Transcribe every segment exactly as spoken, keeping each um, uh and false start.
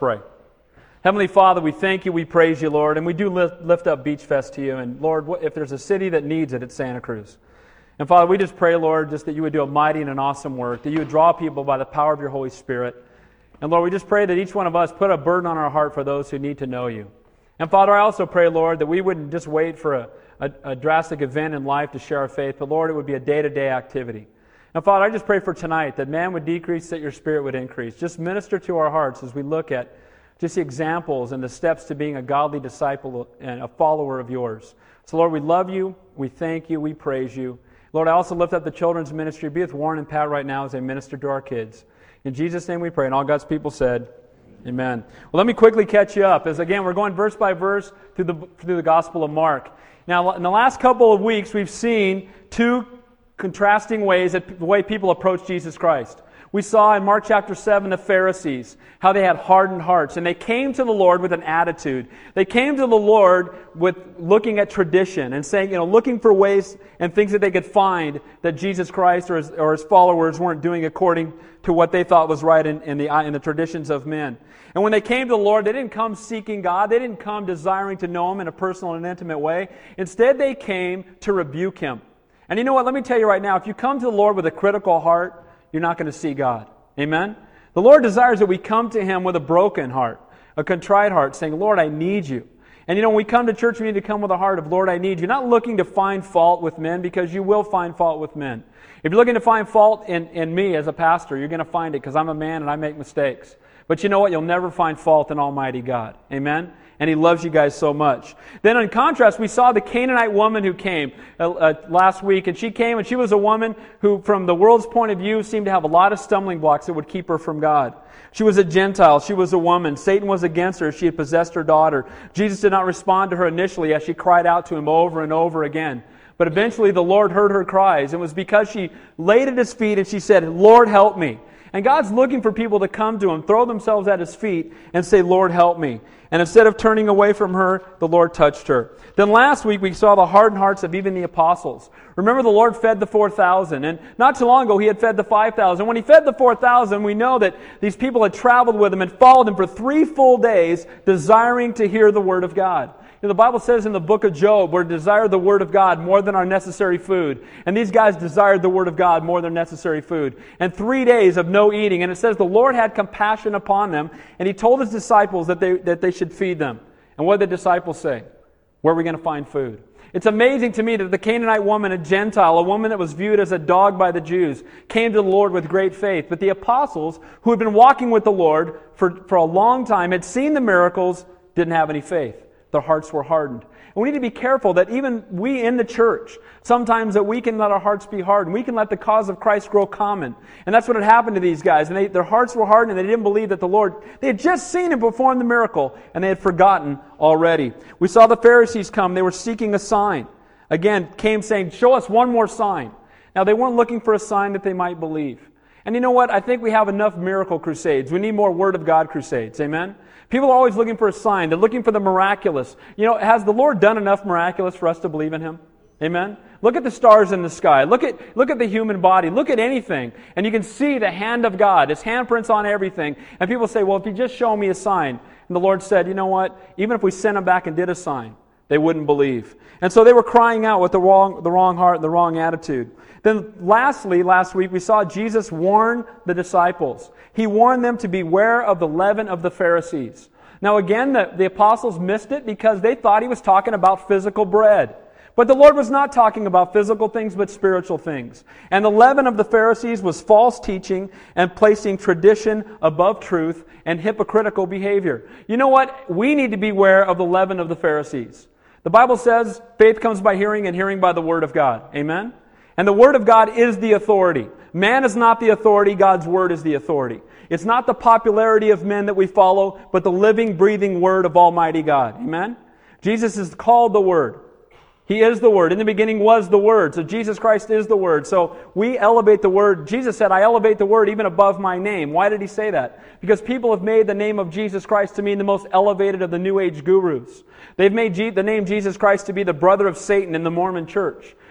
Pray. Heavenly Father, we thank you, we praise you, Lord, and we do lift, lift up Beach Fest to you. And Lord, if there's a city that needs it, it's Santa Cruz. And Father, we just pray, Lord, just that you would do a mighty and an awesome work, that you would draw people by the power of your Holy Spirit. And Lord, we just pray that each one of us put a burden on our heart for those who need to know you. And Father, I also pray, Lord, that we wouldn't just wait for a, a, a drastic event in life to share our faith, but Lord, it would be a day-to-day activity. And Father, I just pray for tonight that man would decrease, that your Spirit would increase. Just minister to our hearts as we look at just the examples and the steps to being a godly disciple and a follower of yours. So Lord, we love you, we thank you, we praise you. Lord, I also lift up the children's ministry. Be with Warren and Pat right now as they minister to our kids. In Jesus' name we pray. And all God's people said, amen. Well, let me quickly catch you up. As again, we're going verse by verse through the, through the Gospel of Mark. Now, in the last couple of weeks, we've seen two contrasting ways that the way people approach Jesus Christ. We saw in Mark chapter seven the Pharisees, how they had hardened hearts, and they came to the Lord with an attitude. They came to the Lord with looking at tradition and saying, you know, looking for ways and things that they could find that Jesus Christ or his, or his followers weren't doing according to what they thought was right in, in the in the traditions of men. And when they came to the Lord, they didn't come seeking God. They didn't come desiring to know Him in a personal and intimate way. Instead, they came to rebuke Him. And you know what? Let me tell you right now, if you come to the Lord with a critical heart, you're not going to see God. Amen? The Lord desires that we come to Him with a broken heart, a contrite heart, saying, Lord, I need you. And you know, when we come to church, we need to come with a heart of, Lord, I need you. Not looking to find fault with men, because you will find fault with men. If you're looking to find fault in, in me as a pastor, you're going to find it because I'm a man and I make mistakes. But you know what? You'll never find fault in Almighty God. Amen? And He loves you guys so much. Then in contrast, we saw the Canaanite woman who came uh, uh, last week. And she came and she was a woman who, from the world's point of view, seemed to have a lot of stumbling blocks that would keep her from God. She was a Gentile. She was a woman. Satan was against her. She had possessed her daughter. Jesus did not respond to her initially as she cried out to Him over and over again. But eventually the Lord heard her cries. It was because she laid at His feet and she said, Lord, help me. And God's looking for people to come to Him, throw themselves at His feet, and say, Lord, help me. And instead of turning away from her, the Lord touched her. Then last week we saw the hardened hearts of even the apostles. Remember, the Lord fed the four thousand. And not too long ago, He had fed the five thousand. When He fed the four thousand, we know that these people had traveled with Him and followed Him for three full days, desiring to hear the Word of God. You know, the Bible says in the book of Job, we're desired the Word of God more than our necessary food. And these guys desired the Word of God more than necessary food. And three days of no eating. And it says the Lord had compassion upon them, and He told His disciples that they that they should feed them. And what did the disciples say? Where are we going to find food? It's amazing to me that the Canaanite woman, a Gentile, a woman that was viewed as a dog by the Jews, came to the Lord with great faith. But the apostles, who had been walking with the Lord for, for a long time, had seen the miracles, didn't have any faith. Their hearts were hardened. And we need to be careful that even we in the church, sometimes that we can let our hearts be hardened. We can let the cause of Christ grow common. And that's what had happened to these guys. And they, their hearts were hardened, and they didn't believe that the Lord, they had just seen Him perform the miracle, and they had forgotten already. We saw the Pharisees come. They were seeking a sign. Again, came saying, show us one more sign. Now, they weren't looking for a sign that they might believe. And you know what? I think we have enough miracle crusades. We need more Word of God crusades. Amen? People are always looking for a sign. They're looking for the miraculous. You know, has the Lord done enough miraculous for us to believe in Him? Amen? Look at the stars in the sky. Look at look at the human body. Look at anything. And you can see the hand of God. His handprints on everything. And people say, well, if you just show me a sign. And the Lord said, you know what? Even if we sent them back and did a sign, they wouldn't believe. And so they were crying out with the wrong, the wrong heart and the wrong attitude. Then lastly, last week, we saw Jesus warn the disciples. He warned them to beware of the leaven of the Pharisees. Now again, the, the apostles missed it because they thought He was talking about physical bread. But the Lord was not talking about physical things, but spiritual things. And the leaven of the Pharisees was false teaching and placing tradition above truth and hypocritical behavior. You know what? We need to beware of the leaven of the Pharisees. The Bible says faith comes by hearing, and hearing by the Word of God. Amen? And the Word of God is the authority. Man is not the authority. God's Word is the authority. It's not the popularity of men that we follow, but the living, breathing Word of Almighty God. Amen? Jesus is called the Word. He is the Word. In the beginning was the Word. So Jesus Christ is the Word. So we elevate the Word. Jesus said, I elevate the Word even above my name. Why did He say that? Because people have made the name of Jesus Christ to mean the most elevated of the New Age gurus. They've made the name Jesus Christ to be the brother of Satan in the Mormon church.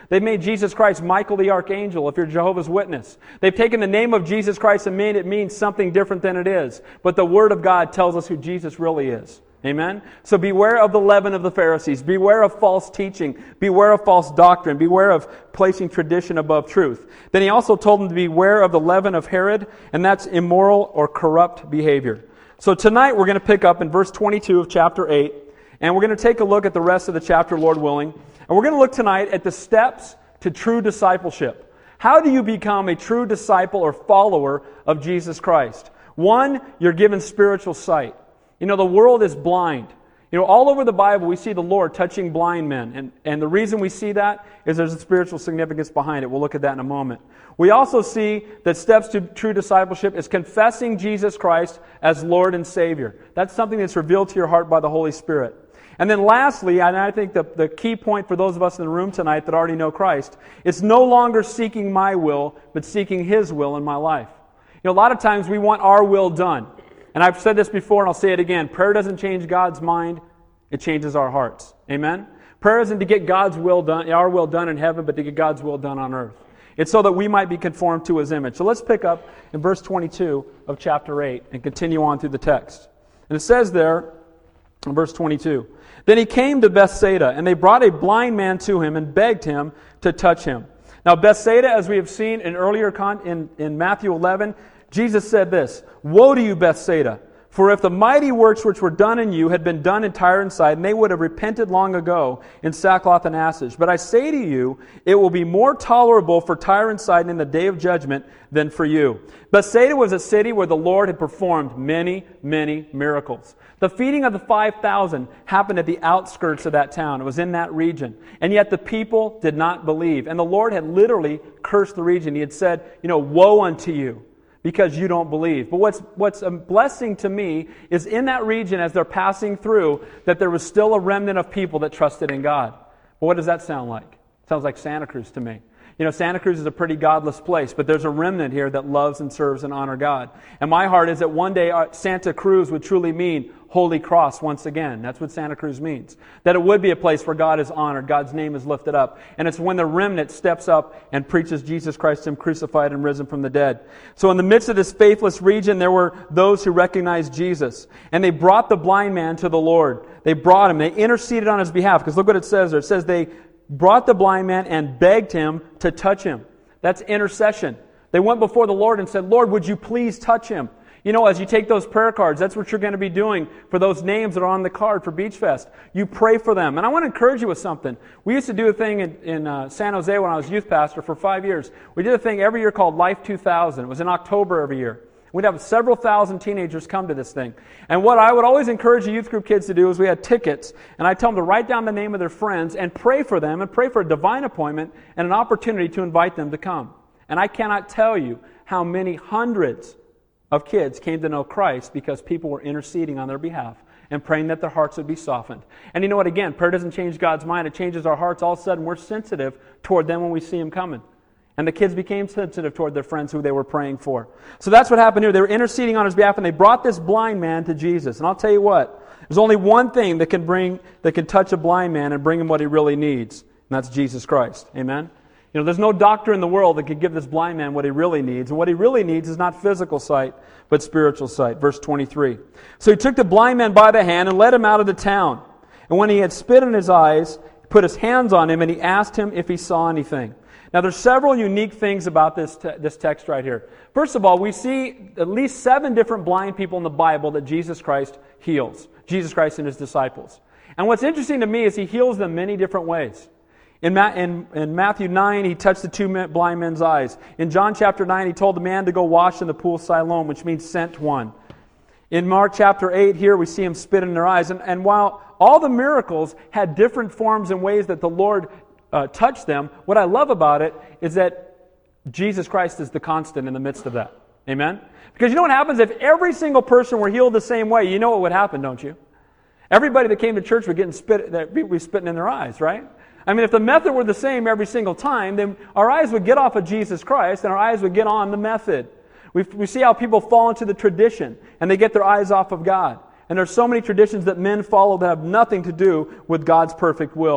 They've made Jesus Christ Michael the Archangel if you're Jehovah's Witness. They've taken the name of Jesus Christ and made it mean something different than it is. But the Word of God tells us who Jesus really is. Amen? So beware of the leaven of the Pharisees. Beware of false teaching. Beware of false doctrine. Beware of placing tradition above truth. Then he also told them to beware of the leaven of Herod, and that's immoral or corrupt behavior. So tonight we're going to pick up in verse twenty-two of chapter eight, and we're going to take a look at the rest of the chapter, Lord willing. And we're going to look tonight at the steps to true discipleship. How do you become a true disciple or follower of Jesus Christ? One, you're given spiritual sight. You know, the world is blind. You know, all over the Bible we see the Lord touching blind men. And, and the reason we see that is there's a spiritual significance behind it. We'll look at that in a moment. We also see that steps to true discipleship is confessing Jesus Christ as Lord and Savior. That's something that's revealed to your heart by the Holy Spirit. And then lastly, and I think the, the key point for those of us in the room tonight that already know Christ, it's no longer seeking my will, but seeking His will in my life. You know, a lot of times we want our will done. And I've said this before and I'll say it again. Prayer doesn't change God's mind. It changes our hearts. Amen? Prayer isn't to get God's will done, our will done in heaven, but to get God's will done on earth. It's so that we might be conformed to His image. So let's pick up in verse twenty-two of chapter eight and continue on through the text. And it says there, in verse twenty-two, Then he came to Bethsaida, and they brought a blind man to him and begged him to touch him. Now Bethsaida, as we have seen in earlier con- in, in Matthew eleven, Jesus said this, Woe to you, Bethsaida! For if the mighty works which were done in you had been done in Tyre and Sidon, they would have repented long ago in sackcloth and ashes. But I say to you, it will be more tolerable for Tyre and Sidon in the day of judgment than for you. Bethsaida was a city where the Lord had performed many, many miracles. The feeding of the five thousand happened at the outskirts of that town. It was in that region. And yet the people did not believe. And the Lord had literally cursed the region. He had said, you know, woe unto you, because you don't believe. But what's what's a blessing to me is in that region as they're passing through that there was still a remnant of people that trusted in God. But what does that sound like? It sounds like Santa Cruz to me. You know, Santa Cruz is a pretty godless place, but there's a remnant here that loves and serves and honors God. And my heart is that one day Santa Cruz would truly mean Holy Cross once again. That's what Santa Cruz means. That it would be a place where God is honored, God's name is lifted up. And it's when the remnant steps up and preaches Jesus Christ, Him crucified and risen from the dead. So in the midst of this faithless region, there were those who recognized Jesus. And they brought the blind man to the Lord. They brought him. They interceded on his behalf. Because look what it says there. It says they brought the blind man and begged him to touch him. That's intercession. They went before the Lord and said, Lord, would you please touch him? You know, as you take those prayer cards, that's what you're going to be doing for those names that are on the card for Beach Fest. You pray for them. And I want to encourage you with something. We used to do a thing in, in uh, San Jose when I was youth pastor for five years. We did a thing every year called Life two thousand. It was in October every year. We'd have several thousand teenagers come to this thing. And what I would always encourage the youth group kids to do is we had tickets, and I'd tell them to write down the name of their friends and pray for them and pray for a divine appointment and an opportunity to invite them to come. And I cannot tell you how many hundreds of kids came to know Christ because people were interceding on their behalf and praying that their hearts would be softened. And you know what, again, prayer doesn't change God's mind. It changes our hearts. All of a sudden, we're sensitive toward them when we see Him coming. And the kids became sensitive toward their friends who they were praying for. So that's what happened here. They were interceding on his behalf, and they brought this blind man to Jesus. And I'll tell you what, there's only one thing that can bring, that can touch a blind man and bring him what he really needs, and that's Jesus Christ. Amen? You know, there's no doctor in the world that could give this blind man what he really needs. And what he really needs is not physical sight, but spiritual sight. Verse twenty-three. So he took the blind man by the hand and led him out of the town. And when he had spit in his eyes, he put his hands on him, and he asked him if he saw anything. Now, there's several unique things about this te- this text right here. First of all, we see at least seven different blind people in the Bible that Jesus Christ heals. Jesus Christ and His disciples. And what's interesting to me is He heals them many different ways. In, Ma- in, in Matthew nine, He touched the two men, blind men's eyes. In John chapter nine, He told the man to go wash in the pool of Siloam, which means sent one. In Mark chapter eight, here we see Him spit in their eyes. And, and while all the miracles had different forms and ways that the Lord uh, touched them, what I love about it is that Jesus Christ is the constant in the midst of that. Amen? Because you know what happens? If every single person were healed the same way, you know what would happen, don't you? Everybody that came to church would get spit, that we spitting in their eyes, right? I mean, if the method were the same every single time, then our eyes would get off of Jesus Christ and our eyes would get on the method. We, we see how people fall into the tradition and they get their eyes off of God. And there's so many traditions that men follow that have nothing to do with God's perfect will.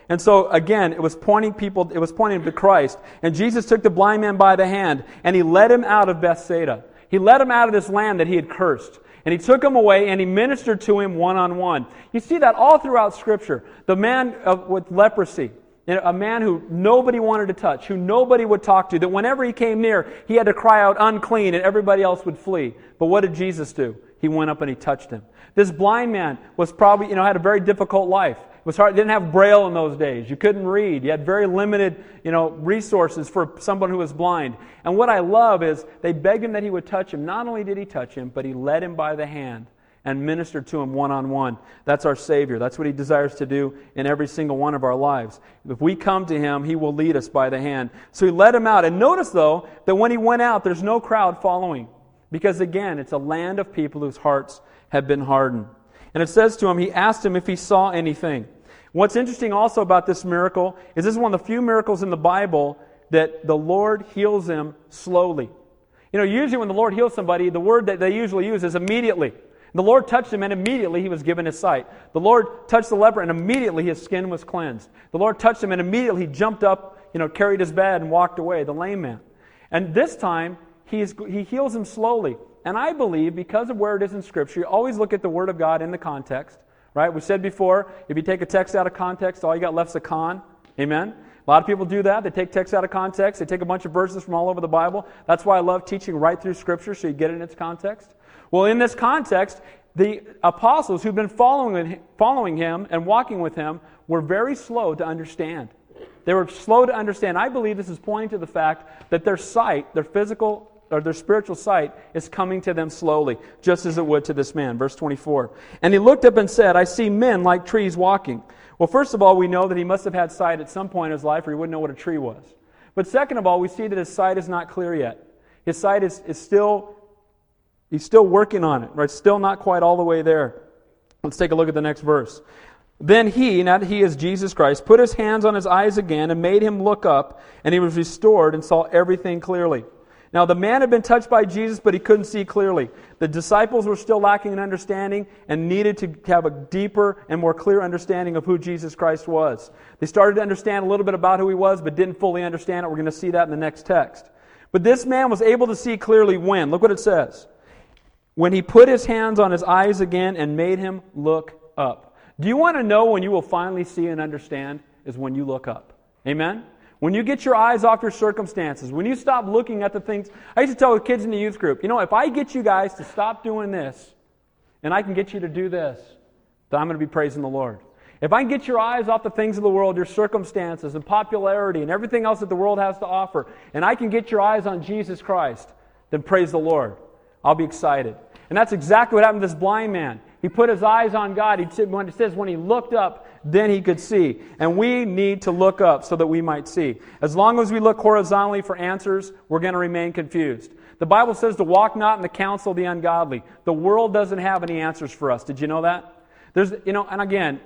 And so, again, it was pointing people, it was pointing to Christ. And Jesus took the blind man by the hand, and he led him out of Bethsaida. He led him out of this land that he had cursed. And he took him away, and he ministered to him one-on-one. You see that all throughout Scripture. The man of, with leprosy, a man who nobody wanted to touch, who nobody would talk to, that whenever he came near, he had to cry out, unclean, and everybody else would flee. But what did Jesus do? He went up and he touched him. This blind man was probably, you know, had a very difficult life. It was hard. Didn't have Braille in those days. You couldn't read. You had very limited, you know, resources for someone who was blind. And what I love is they begged him that he would touch him. Not only did he touch him, but he led him by the hand and ministered to him one-on-one. That's our Savior. That's what He desires to do in every single one of our lives. If we come to Him, He will lead us by the hand. So He led him out. And notice, though, that when He went out, there's no crowd following. Because, again, it's a land of people whose hearts have been hardened. And it says to him, He asked him if he saw anything. What's interesting also about this miracle is this is one of the few miracles in the Bible that the Lord heals him slowly. You know, usually when the Lord heals somebody, the word that they usually use is immediately. The Lord touched him and immediately he was given his sight. The Lord touched the leper and immediately his skin was cleansed. The Lord touched him and immediately he jumped up, you know, carried his bed and walked away, the lame man. And this time, he, is, he heals him slowly. And I believe, because of where it is in Scripture, you always look at the Word of God in the context. Right? We said before, if you take a text out of context, all you got left is a con. Amen? A lot of people do that. They take texts out of context. They take a bunch of verses from all over the Bible. That's why I love teaching right through Scripture, so you get it in its context. Well, in this context, the apostles who've been following, following Him and walking with Him were very slow to understand. They were slow to understand. I believe this is pointing to the fact that their sight, their physical or their spiritual sight, is coming to them slowly, just as it would to this man. Verse twenty-four. And he looked up and said, I see men like trees walking. Well, first of all, we know that he must have had sight at some point in his life, or he wouldn't know what a tree was. But second of all, we see that his sight is not clear yet. His sight is, is still, he's still working on it, right? Still not quite all the way there. Let's take a look at the next verse. Then he, not he is Jesus Christ, put his hands on his eyes again and made him look up, and he was restored and saw everything clearly. Now, the man had been touched by Jesus, but he couldn't see clearly. The disciples were still lacking in understanding and needed to have a deeper and more clear understanding of who Jesus Christ was. They started to understand a little bit about who He was, but didn't fully understand it. We're going to see that in the next text. But this man was able to see clearly when? Look what it says. When he put his hands on his eyes again and made him look up. Do you want to know when you will finally see and understand? Is when you look up. Amen? When you get your eyes off your circumstances, when you stop looking at the things. I used to tell the kids in the youth group, you know, if I get you guys to stop doing this, and I can get you to do this, then I'm going to be praising the Lord. If I can get your eyes off the things of the world, your circumstances and popularity and everything else that the world has to offer, and I can get your eyes on Jesus Christ, then praise the Lord. I'll be excited. And that's exactly what happened to this blind man. He put his eyes on God. He said, when it says when he looked up, then he could see. And we need to look up so that we might see. As long as we look horizontally for answers, we're going to remain confused. The Bible says to walk not in the counsel of the ungodly. The world doesn't have any answers for us. Did you know that? There's, you know, and again,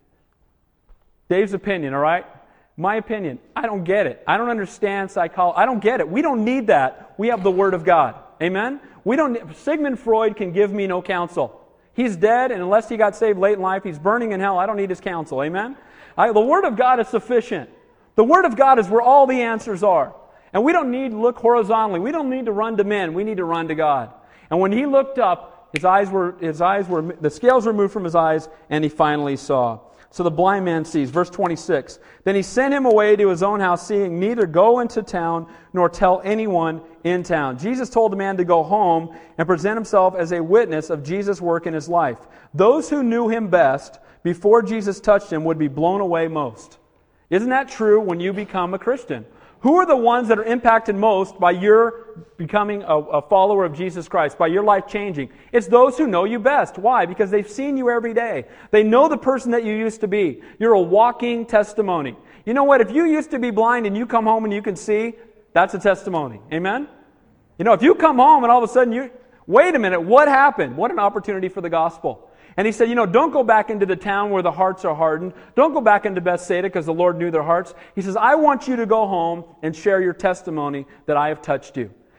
Dave's opinion, all right? My opinion, I don't get it. I don't understand psychology. I don't get it. We don't need that. We have the Word of God. Amen? We don't. Sigmund Freud can give me no counsel. He's dead, and unless he got saved late in life, he's burning in hell. I don't need his counsel. Amen? I, the Word of God is sufficient. The Word of God is where all the answers are. And we don't need to look horizontally. We don't need to run to men. We need to run to God. And when he looked up, his eyes were, his eyes were, the scales were removed from his eyes, and he finally saw. So the blind man sees. Verse twenty-six. Then he sent him away to his own house, seeing neither go into town nor tell anyone in town. Jesus told the man to go home and present himself as a witness of Jesus' work in his life. Those who knew him best before Jesus touched him would be blown away most. Isn't that true when you become a Christian? Who are the ones that are impacted most by your becoming a, a follower of Jesus Christ, by your life changing? It's those who know you best. Why? Because they've seen you every day. They know the person that you used to be. You're a walking testimony. You know what? If you used to be blind and you come home and you can see, that's a testimony. Amen? You know, if you come home and all of a sudden you, wait a minute, what happened? What an opportunity for the gospel. And he said, you know, don't go back into the town where the hearts are hardened. Don't go back into Bethsaida because the Lord knew their hearts. He says, I want you to go home and share your testimony that I have touched you.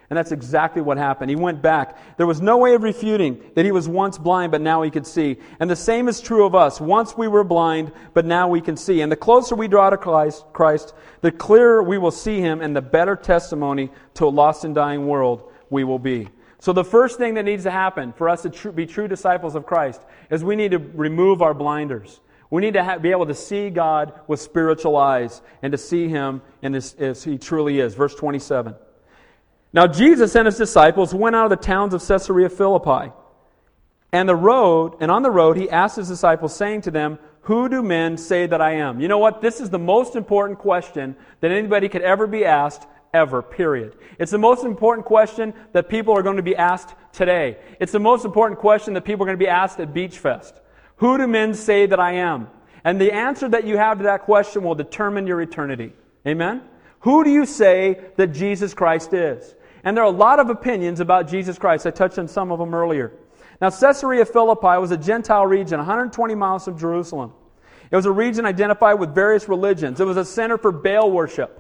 And that's exactly what happened. He went back. There was no way of refuting that he was once blind, but now he could see. And the same is true of us. Once we were blind, but now we can see. And the closer we draw to Christ, Christ, the clearer we will see Him, and the better testimony to a lost and dying world we will be. So the first thing that needs to happen for us to tr- be true disciples of Christ is we need to remove our blinders. We need to ha- be able to see God with spiritual eyes and to see Him in His, as He truly is. Verse twenty-seven. Now Jesus and His disciples went out of the towns of Caesarea Philippi. And the road, and on the road He asked His disciples, saying to them, "Who do men say that I am?" You know what? This is the most important question that anybody could ever be asked, ever, period. It's the most important question that people are going to be asked today. It's the most important question that people are going to be asked at Beach Fest. Who do men say that I am? And the answer that you have to that question will determine your eternity. Amen? Who do you say that Jesus Christ is? And there are a lot of opinions about Jesus Christ. I touched on some of them earlier. Now, Caesarea Philippi was a Gentile region, one hundred twenty miles from Jerusalem. It was a region identified with various religions. It was a center for Baal worship.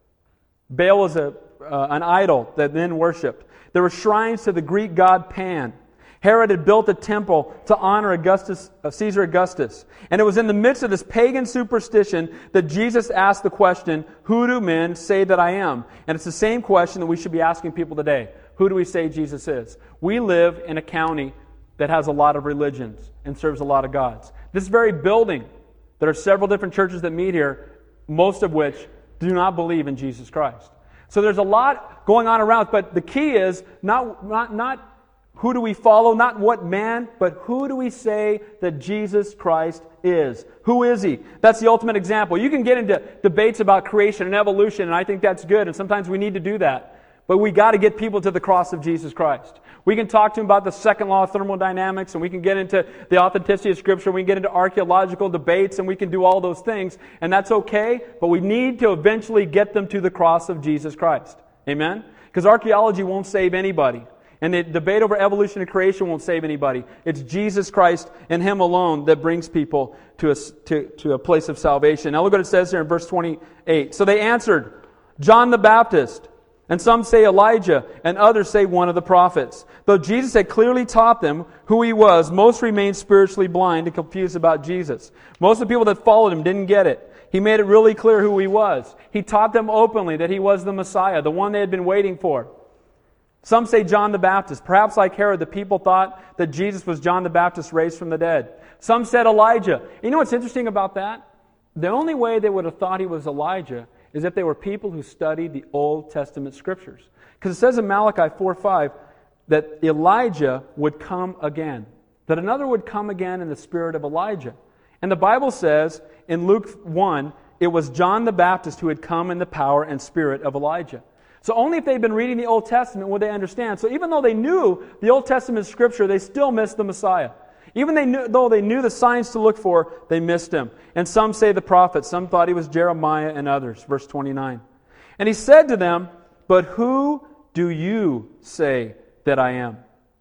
Baal was a, uh, an idol that men worshipped. There were shrines to the Greek god Pan. Herod had built a temple to honor Augustus, uh, Caesar Augustus. And it was in the midst of this pagan superstition that Jesus asked the question, "Who do men say that I am?" And it's the same question that we should be asking people today. Who do we say Jesus is? We live in a county that has a lot of religions and serves a lot of gods. This very building, there are several different churches that meet here, most of which do not believe in Jesus Christ. So there's a lot going on around, but the key is not, not, not who do we follow, not what man, but who do we say that Jesus Christ is? Who is He? That's the ultimate example. You can get into debates about creation and evolution, and I think that's good, and sometimes we need to do that. But we got to get people to the cross of Jesus Christ. We can talk to them about the second law of thermodynamics, and we can get into the authenticity of Scripture, we can get into archaeological debates, and we can do all those things, and that's okay, but we need to eventually get them to the cross of Jesus Christ. Amen? Because archaeology won't save anybody. And the debate over evolution and creation won't save anybody. It's Jesus Christ and Him alone that brings people to a, to, to a place of salvation. Now look what it says here in verse twenty-eight. So they answered, "John the Baptist, and some say Elijah, and others say one of the prophets." Though Jesus had clearly taught them who He was, most remained spiritually blind and confused about Jesus. Most of the people that followed Him didn't get it. He made it really clear who He was. He taught them openly that He was the Messiah, the one they had been waiting for. Some say John the Baptist. Perhaps like Herod, the people thought that Jesus was John the Baptist raised from the dead. Some said Elijah. You know what's interesting about that? The only way they would have thought He was Elijah is if they were people who studied the Old Testament Scriptures. Because it says in Malachi four five that Elijah would come again. That another would come again in the spirit of Elijah. And the Bible says in Luke one, it was John the Baptist who had come in the power and spirit of Elijah. So only if they'd been reading the Old Testament would they understand. So even though they knew the Old Testament Scripture, they still missed the Messiah. Even they knew, though they knew the signs to look for, they missed Him. And some say the prophets. Some thought He was Jeremiah and others. Verse twenty-nine. And He said to them, "But who do you say that I am?"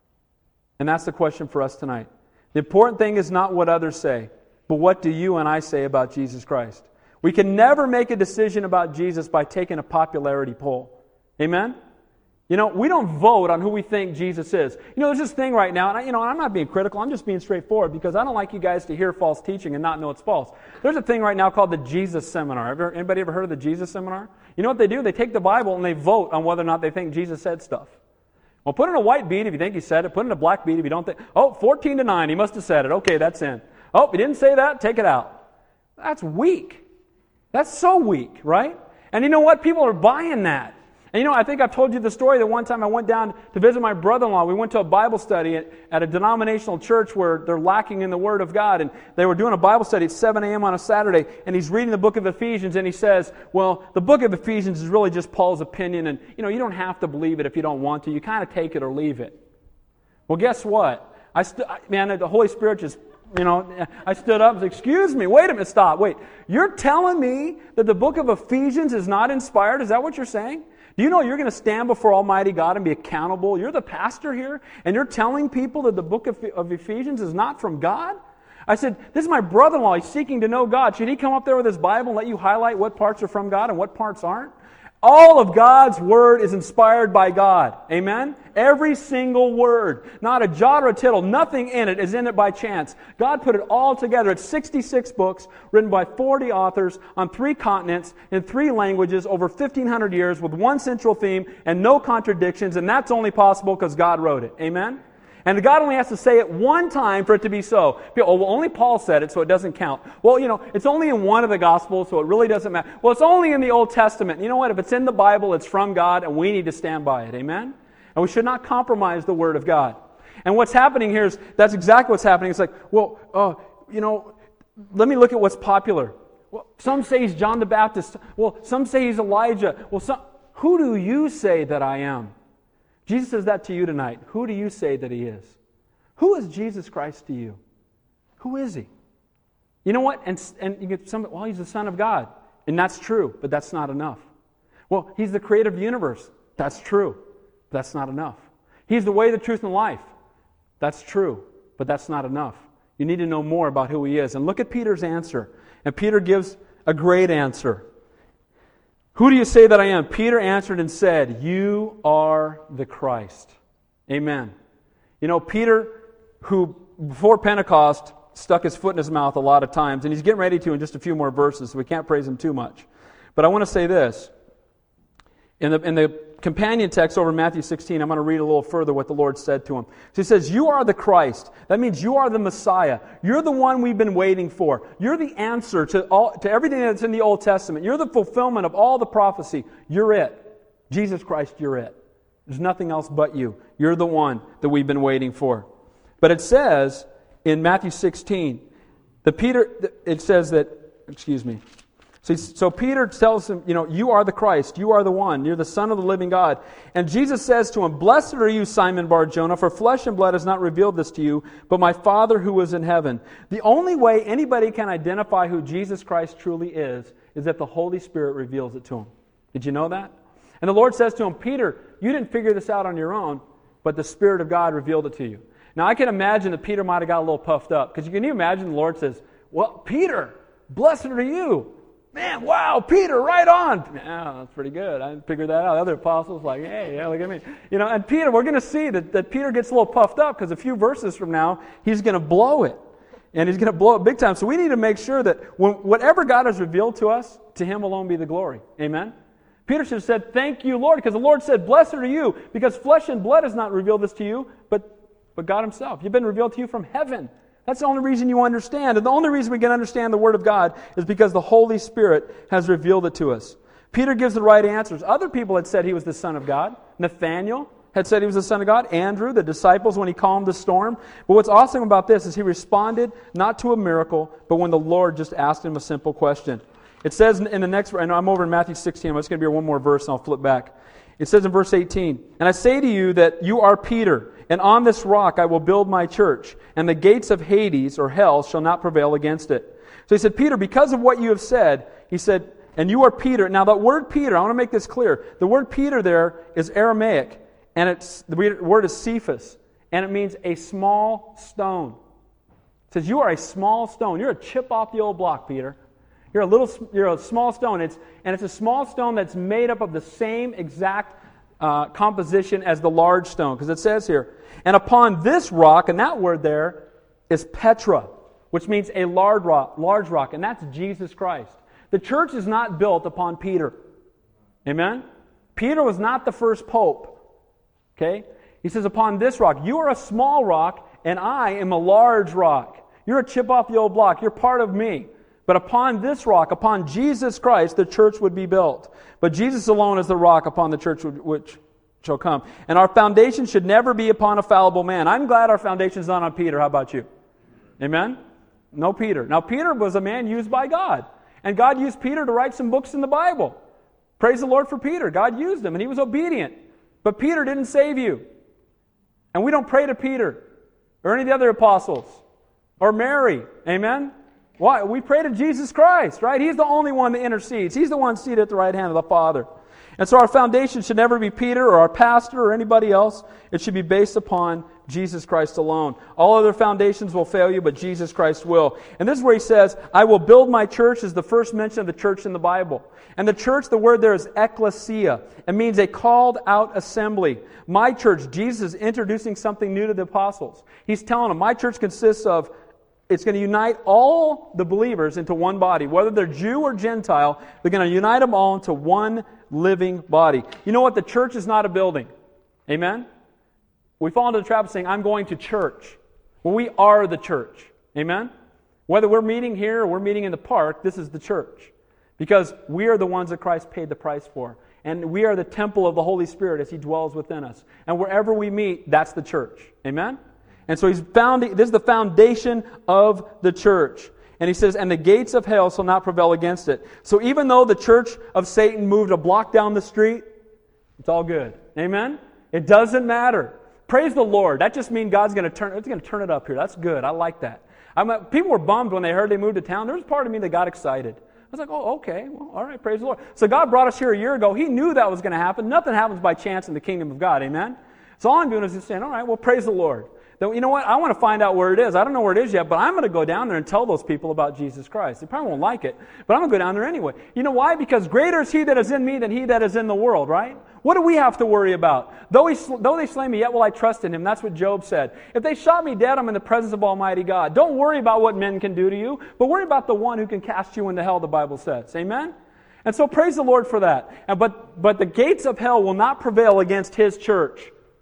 And that's the question for us tonight. The important thing is not what others say, but what do you and I say about Jesus Christ? We can never make a decision about Jesus by taking a popularity poll. Amen? You know, we don't vote on who we think Jesus is. You know, there's this thing right now, and I, you know, I'm not being critical, I'm just being straightforward because I don't like you guys to hear false teaching and not know it's false. There's a thing right now called the Jesus Seminar. Ever, anybody ever heard of the Jesus Seminar? You know what they do? They take the Bible and they vote on whether or not they think Jesus said stuff. Well, put in a white bead if you think He said it. Put in a black bead if you don't think. Oh, fourteen to nine, He must have said it. Okay, that's in. Oh, He didn't say that, take it out. That's weak. That's so weak, right? And you know what? People are buying that. And you know, I think I've told you the story that one time I went down to visit my brother-in-law. We went to a Bible study at, at a denominational church where they're lacking in the Word of God. And they were doing a Bible study at seven a.m. on a Saturday. And he's reading the book of Ephesians and he says, well, the book of Ephesians is really just Paul's opinion. And, you know, you don't have to believe it if you don't want to. You kind of take it or leave it. Well, guess what? I st- Man, the Holy Spirit just... You know, I stood up and said, excuse me, wait a minute, stop, wait. You're telling me that the book of Ephesians is not inspired? Is that what you're saying? Do you know you're going to stand before Almighty God and be accountable? You're the pastor here, and you're telling people that the book of, of Ephesians is not from God? I said, this is my brother-in-law. He's seeking to know God. Should he come up there with his Bible and let you highlight what parts are from God and what parts aren't? All of God's Word is inspired by God. Amen? Every single word. Not a jot or a tittle. Nothing in it is in it by chance. God put it all together. It's sixty-six books written by forty authors on three continents in three languages over fifteen hundred years with one central theme and no contradictions. And that's only possible because God wrote it. Amen? And God only has to say it one time for it to be so. People, oh, well, only Paul said it, so it doesn't count. Well, you know, it's only in one of the Gospels, so it really doesn't matter. Well, it's only in the Old Testament. You know what? If it's in the Bible, it's from God, and we need to stand by it. Amen? And we should not compromise the Word of God. And what's happening here is, that's exactly what's happening. It's like, well, uh, you know, let me look at what's popular. Well, some say he's John the Baptist. Well, some say he's Elijah. Well, some, who do you say that I am? Jesus says that to you tonight. Who do you say that He is? Who is Jesus Christ to you? Who is He? You know what? And, and you get some, well, He's the Son of God. And that's true, but that's not enough. Well, He's the creator of the universe. That's true, but that's not enough. He's the way, the truth, and the life. That's true, but that's not enough. You need to know more about who He is. And look at Peter's answer. And Peter gives a great answer. Who do you say that I am? Peter answered and said, you are the Christ. Amen. You know, Peter, who before Pentecost stuck his foot in his mouth a lot of times, and he's getting ready to in just a few more verses, so we can't praise him too much. But I want to say this. In the, in the companion text over in Matthew sixteen, I'm going to read a little further what the Lord said to him. So he says, you are the Christ. That means you are the Messiah. You're the one we've been waiting for. You're the answer to all to everything that's in the Old Testament. You're the fulfillment of all the prophecy. You're it. Jesus Christ, you're it. There's nothing else but you. You're the one that we've been waiting for. But it says in Matthew sixteen, the Peter, it says that, excuse me, So, so Peter tells him, you know, you are the Christ, you are the one, you're the Son of the living God. And Jesus says to him, blessed are you, Simon Bar-Jonah, for flesh and blood has not revealed this to you, but my Father who is in heaven. The only way anybody can identify who Jesus Christ truly is, is if the Holy Spirit reveals it to him. Did you know that? And the Lord says to him, Peter, you didn't figure this out on your own, but the Spirit of God revealed it to you. Now I can imagine that Peter might have got a little puffed up, because can you imagine the Lord says, well, Peter, blessed are you. Man, wow, Peter, right on. Yeah, that's pretty good. I figured that out. The other apostles like, hey, yeah, look at me. You know, and Peter, we're going to see that, that Peter gets a little puffed up because a few verses from now, he's going to blow it. And he's going to blow it big time. So we need to make sure that when, whatever God has revealed to us, to Him alone be the glory. Amen? Peter should have said, thank you, Lord, because the Lord said, blessed are you, because flesh and blood has not revealed this to you, but, but God Himself. You've been revealed to you from heaven. That's the only reason you understand. And the only reason we can understand the Word of God is because the Holy Spirit has revealed it to us. Peter gives the right answers. Other people had said he was the Son of God. Nathanael had said he was the Son of God. Andrew, the disciples, when he calmed the storm. But what's awesome about this is he responded not to a miracle, but when the Lord just asked him a simple question. It says in the next, and I'm over in Matthew sixteen, I'm just going to be here one more verse and I'll flip back. It says in verse eighteen, and I say to you that you are Peter, and on this rock I will build my church, and the gates of Hades, or hell, shall not prevail against it. So he said, Peter, because of what you have said, he said, and you are Peter. Now that word Peter, I want to make this clear. The word Peter there is Aramaic, and it's the word is Cephas, and it means a small stone. It says, you are a small stone. You're a chip off the old block, Peter. You're a little, you're a small stone. It's, and it's a small stone that's made up of the same exact uh, composition as the large stone. Because it says here, and upon this rock, and that word there is Petra, which means a large rock, large rock, and that's Jesus Christ. The church is not built upon Peter. Amen? Peter was not the first pope. Okay? He says, upon this rock, you are a small rock, and I am a large rock. You're a chip off the old block. You're part of me. But upon this rock, upon Jesus Christ, the church would be built. But Jesus alone is the rock upon the church which shall come. And our foundation should never be upon a fallible man. I'm glad our foundation is not on Peter. How about you? Amen? No Peter. Now, Peter was a man used by God. And God used Peter to write some books in the Bible. Praise the Lord for Peter. God used him, and he was obedient. But Peter didn't save you. And we don't pray to Peter or any of the other apostles or Mary. Amen? Why? We pray to Jesus Christ, right? He's the only one that intercedes. He's the one seated at the right hand of the Father. And so our foundation should never be Peter or our pastor or anybody else. It should be based upon Jesus Christ alone. All other foundations will fail you, but Jesus Christ will. And this is where he says, I will build my church, is the first mention of the church in the Bible. And the church, the word there is ecclesia. It means a called out assembly. My church, Jesus is introducing something new to the apostles. He's telling them, my church consists of, it's going to unite all the believers into one body. Whether they're Jew or Gentile, they're going to unite them all into one living body. You know what? The church is not a building. Amen? We fall into the trap of saying, I'm going to church. Well, we are the church. Amen? Whether we're meeting here or we're meeting in the park, this is the church. Because we are the ones that Christ paid the price for. And we are the temple of the Holy Spirit as He dwells within us. And wherever we meet, that's the church. Amen? And so he's founding, this is the foundation of the church. And he says, and the gates of hell shall not prevail against it. So even though the church of Satan moved a block down the street, it's all good. Amen? It doesn't matter. Praise the Lord. That just means God's going to turn, it's going to turn it up here. That's good. I like that. I mean, people were bummed when they heard they moved to town. There was part of me that got excited. I was like, oh, okay. Well, all right. Praise the Lord. So God brought us here a year ago. He knew that was going to happen. Nothing happens by chance in the kingdom of God. Amen? So all I'm doing is just saying, all right, well, praise the Lord. Then, you know what? I want to find out where it is. I don't know where it is yet, but I'm going to go down there and tell those people about Jesus Christ. They probably won't like it, but I'm going to go down there anyway. You know why? Because greater is He that is in me than he that is in the world, right? What do we have to worry about? Though, he, though they slay me, yet will I trust in Him. That's what Job said. If they shot me dead, I'm in the presence of Almighty God. Don't worry about what men can do to you, but worry about the one who can cast you into hell, the Bible says. Amen? And so praise the Lord for that. And, but, but the gates of hell will not prevail against His church.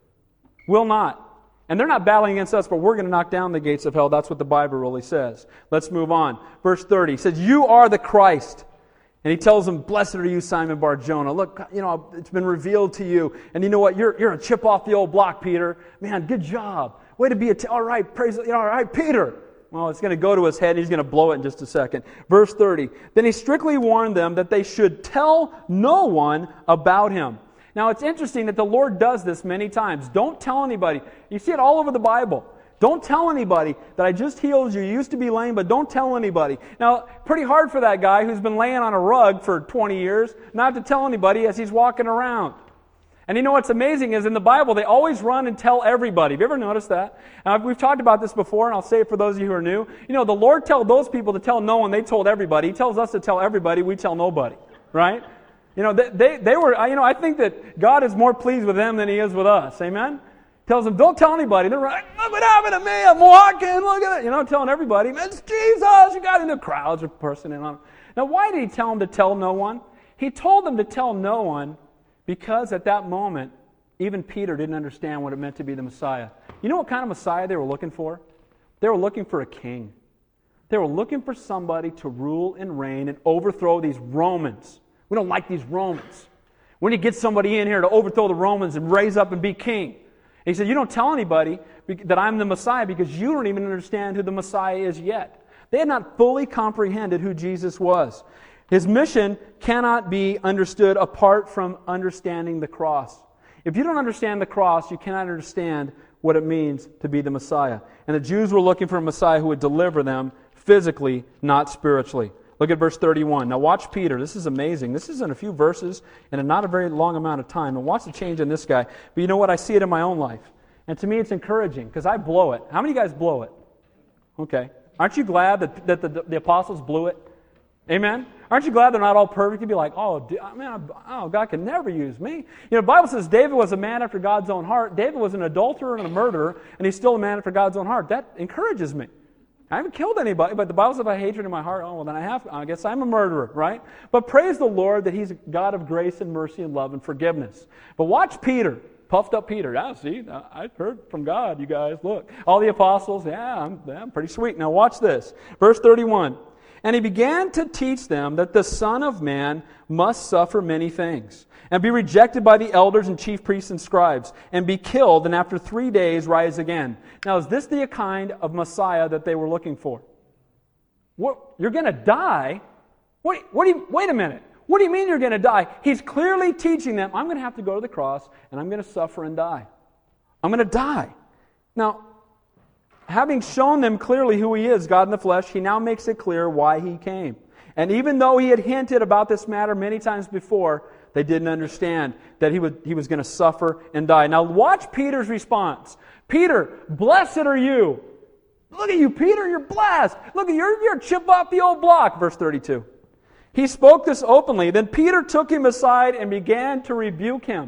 Will not. And they're not battling against us, but we're going to knock down the gates of hell. That's what the Bible really says. Let's move on. Verse thirty says, you are the Christ. And he tells them, blessed are you, Simon Bar-Jonah. Look, you know, it's been revealed to you. And you know what? You're, you're a chip off the old block, Peter. Man, good job. Way to be a, t- all right, praise, you know, all right, Peter. Well, it's going to go to his head, and he's going to blow it in just a second. Verse thirty, then he strictly warned them that they should tell no one about him. Now, it's interesting that the Lord does this many times. Don't tell anybody. You see it all over the Bible. Don't tell anybody that I just healed you. You used to be lame, but don't tell anybody. Now, pretty hard for that guy who's been laying on a rug for twenty years not to tell anybody as he's walking around. And you know what's amazing is in the Bible, they always run and tell everybody. Have you ever noticed that? Now, we've talked about this before, and I'll say it for those of you who are new. You know, the Lord told those people to tell no one. They told everybody. He tells us to tell everybody. We tell nobody. Right? You know, they, they, they were, you know, I think that God is more pleased with them than He is with us. Amen? Tells them, don't tell anybody. They're like, look what happened to me. I'm walking. Look at it. You know, telling everybody, it's Jesus. You got into crowds of person in on. Now, why did He tell them to tell no one? He told them to tell no one because at that moment, even Peter didn't understand what it meant to be the Messiah. You know what kind of Messiah they were looking for? They were looking for a king. They were looking for somebody to rule and reign and overthrow these Romans. We don't like these Romans. We need to get somebody in here to overthrow the Romans and raise up and be king. And he said, you don't tell anybody that I'm the Messiah because you don't even understand who the Messiah is yet. They had not fully comprehended who Jesus was. His mission cannot be understood apart from understanding the cross. If you don't understand the cross, you cannot understand what it means to be the Messiah. And the Jews were looking for a Messiah who would deliver them physically, not spiritually. Look at verse thirty-one. Now watch Peter. This is amazing. This is in a few verses and in not a very long amount of time. And watch the change in this guy. But you know what? I see it in my own life. And to me it's encouraging because I blow it. How many of you guys blow it? Okay. Aren't you glad that, that the, the apostles blew it? Amen? Aren't you glad they're not all perfect? You'd be like, oh, man, oh, God can never use me. You know, the Bible says David was a man after God's own heart. David was an adulterer and a murderer, and he's still a man after God's own heart. That encourages me. I haven't killed anybody, but the Bible says if I have hatred in my heart, oh, well, then I have, I guess I'm a murderer, right? But praise the Lord that He's a God of grace and mercy and love and forgiveness. But watch Peter, puffed up Peter. Yeah, see, I've heard from God, you guys. Look, all the apostles, yeah, I'm, yeah, I'm pretty sweet. Now watch this. Verse thirty-one. And He began to teach them that the Son of Man must suffer many things, and be rejected by the elders and chief priests and scribes, and be killed, and after three days rise again. Now, is this the kind of Messiah that they were looking for? What, you're going to die? What, what do you, wait a minute. What do you mean you're going to die? He's clearly teaching them, I'm going to have to go to the cross, and I'm going to suffer and die. I'm going to die. Now, having shown them clearly who He is, God in the flesh, He now makes it clear why He came. And even though He had hinted about this matter many times before, They didn't understand that he was, he was going to suffer and die. Now watch Peter's response. Peter, blessed are you. Look at you, Peter, you're blessed. Look at you, you're, you're a chip off the old block. Verse thirty-two. He spoke this openly. Then Peter took him aside and began to rebuke him.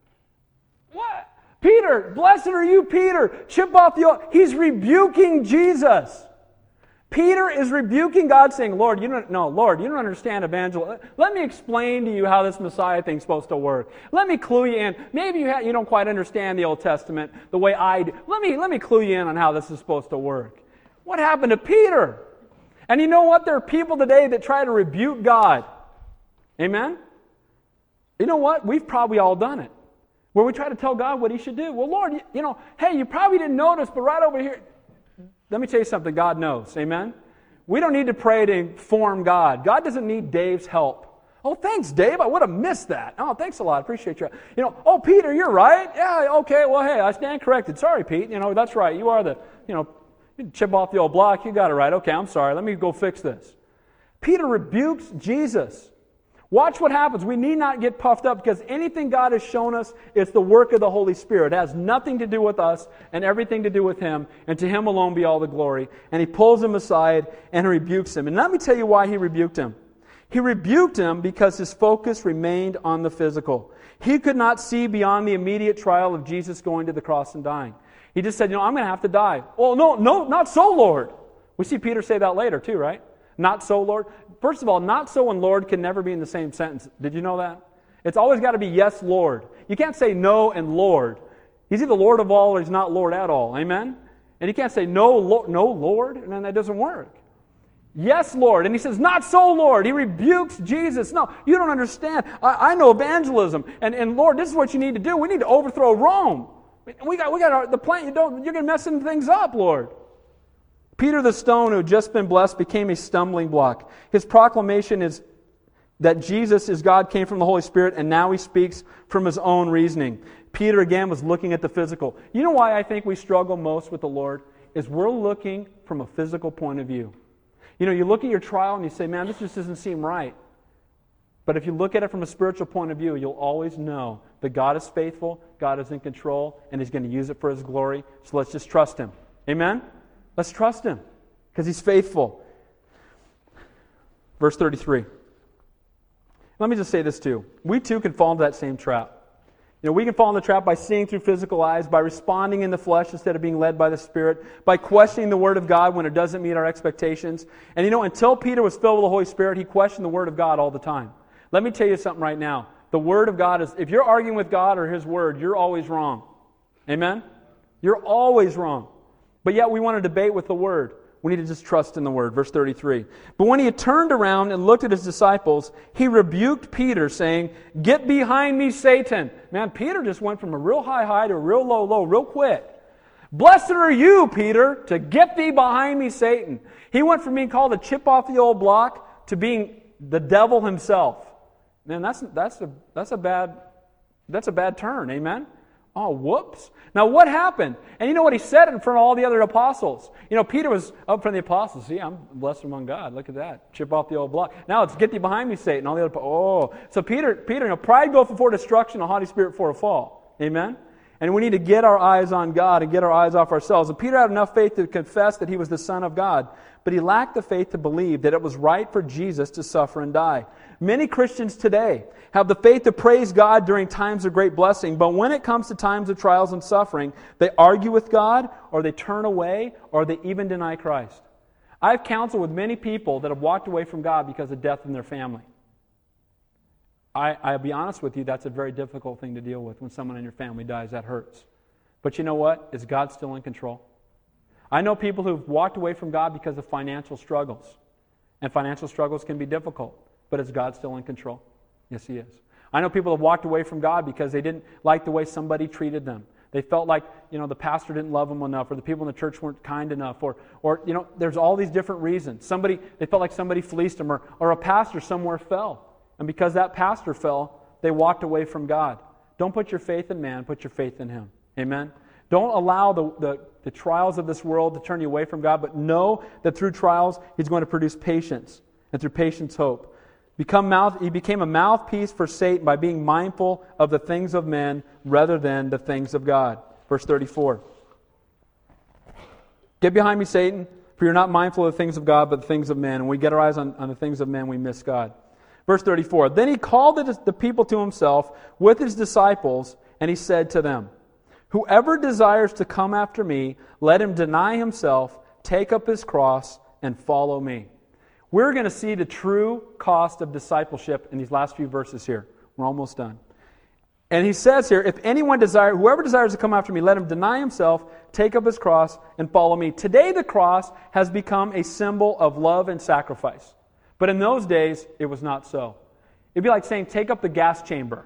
What? Peter, blessed are you, Peter. Chip off the old... He's rebuking Jesus. Peter is rebuking God, saying, Lord, you don't, no, Lord, you don't understand evangelism. Let me explain to you how this Messiah thing's supposed to work. Let me clue you in. Maybe you, ha- you don't quite understand the Old Testament the way I do. Let me, let me clue you in on how this is supposed to work. What happened to Peter? And you know what? There are people today that try to rebuke God. Amen? You know what? We've probably all done it. Where we try to tell God what He should do. Well, Lord, you, you know, hey, you probably didn't notice, but right over here... Let me tell you something, God knows. Amen? We don't need to pray to inform God. God doesn't need Dave's help. Oh, thanks, Dave. I would have missed that. Oh, thanks a lot. Appreciate you. You know, oh, Peter, you're right. Yeah, okay. Well, hey, I stand corrected. Sorry, Pete. You know, that's right. You are the, you know, you chip off the old block. You got it right. Okay, I'm sorry. Let me go fix this. Peter rebukes Jesus. Watch what happens. We need not get puffed up because anything God has shown us is the work of the Holy Spirit. It has nothing to do with us and everything to do with Him, and to Him alone be all the glory. And He pulls him aside and rebukes him. And let me tell you why He rebuked him. He rebuked him because his focus remained on the physical. He could not see beyond the immediate trial of Jesus going to the cross and dying. He just said, you know, I'm going to have to die. Well, no, no, not so, Lord. We see Peter say that later too, right? Not so, Lord. First of all, not so and Lord can never be in the same sentence. Did you know that? It's always got to be yes, Lord. You can't say no and Lord. He's either Lord of all or He's not Lord at all. Amen? And you can't say no, Lord, no, Lord, and then that doesn't work. Yes, Lord. And He says, not so, Lord. He rebukes Jesus. No, you don't understand. I, I know evangelism. And, and Lord, this is what you need to do. We need to overthrow Rome. We got, we got our, the plan. You don't, you're going to mess some things up, Lord. Peter the stone, who had just been blessed, became a stumbling block. His proclamation is that Jesus is God, came from the Holy Spirit, and now he speaks from his own reasoning. Peter, again, was looking at the physical. You know why I think we struggle most with the Lord? Is we're looking from a physical point of view. You know, you look at your trial and you say, man, this just doesn't seem right. But if you look at it from a spiritual point of view, you'll always know that God is faithful, God is in control, and He's going to use it for His glory. So let's just trust Him. Amen? Let's trust Him because He's faithful. Verse thirty-three. Let me just say this too. We too can fall into that same trap. You know, we can fall in the trap by seeing through physical eyes, by responding in the flesh instead of being led by the Spirit, by questioning the Word of God when it doesn't meet our expectations. And you know, until Peter was filled with the Holy Spirit, he questioned the Word of God all the time. Let me tell you something right now. The Word of God is, if you're arguing with God or His Word, you're always wrong. Amen? You're always wrong. But yet we want to debate with the Word. We need to just trust in the Word. Verse thirty-three. But when He had turned around and looked at His disciples, He rebuked Peter, saying, "Get behind me, Satan." Man, Peter just went from a real high high to a real low low real quick. "Blessed are you, Peter, to get thee behind me, Satan." He went from being called a chip off the old block to being the devil himself. Man, that's that's a that's a bad that's a bad turn. Amen. Oh, whoops. Now what happened? And you know what he said in front of all the other apostles? You know, Peter was up front of the apostles. See, I'm blessed among God. Look at that. Chip off the old block. Now it's get thee behind me, Satan. All the other, oh. So Peter, Peter, you know, pride goeth before destruction, a haughty spirit before a fall. Amen? And we need to get our eyes on God and get our eyes off ourselves. And Peter had enough faith to confess that he was the Son of God. But he lacked the faith to believe that it was right for Jesus to suffer and die. Many Christians today have the faith to praise God during times of great blessing, but when it comes to times of trials and suffering, they argue with God, or they turn away, or they even deny Christ. I've counseled with many people that have walked away from God because of death in their family. I, I'll be honest with you, that's a very difficult thing to deal with when someone in your family dies. That hurts. But you know what? Is God still in control? I know people who've walked away from God because of financial struggles. And financial struggles can be difficult. But is God still in control? Yes, He is. I know people have walked away from God because they didn't like the way somebody treated them. They felt like, you know, the pastor didn't love them enough, or the people in the church weren't kind enough, or, or you know, there's all these different reasons. Somebody, they felt like somebody fleeced them, or, or a pastor somewhere fell. And because that pastor fell, they walked away from God. Don't put your faith in man, put your faith in Him. Amen? Don't allow the, the, the trials of this world to turn you away from God, but know that through trials, He's going to produce patience, and through patience, hope. Become mouth, he became a mouthpiece for Satan by being mindful of the things of men rather than the things of God. Verse thirty-four. Get behind me, Satan, for you're not mindful of the things of God, but the things of men. When we get our eyes on, on the things of men, we miss God. Verse thirty-four. Then he called the, the people to himself with his disciples, and he said to them, whoever desires to come after me, let him deny himself, take up his cross, and follow me. We're going to see the true cost of discipleship in these last few verses here. We're almost done. And he says here, if anyone desires, whoever desires to come after me, let him deny himself, take up his cross, and follow me. Today the cross has become a symbol of love and sacrifice. But in those days, it was not so. It'd be like saying, take up the gas chamber.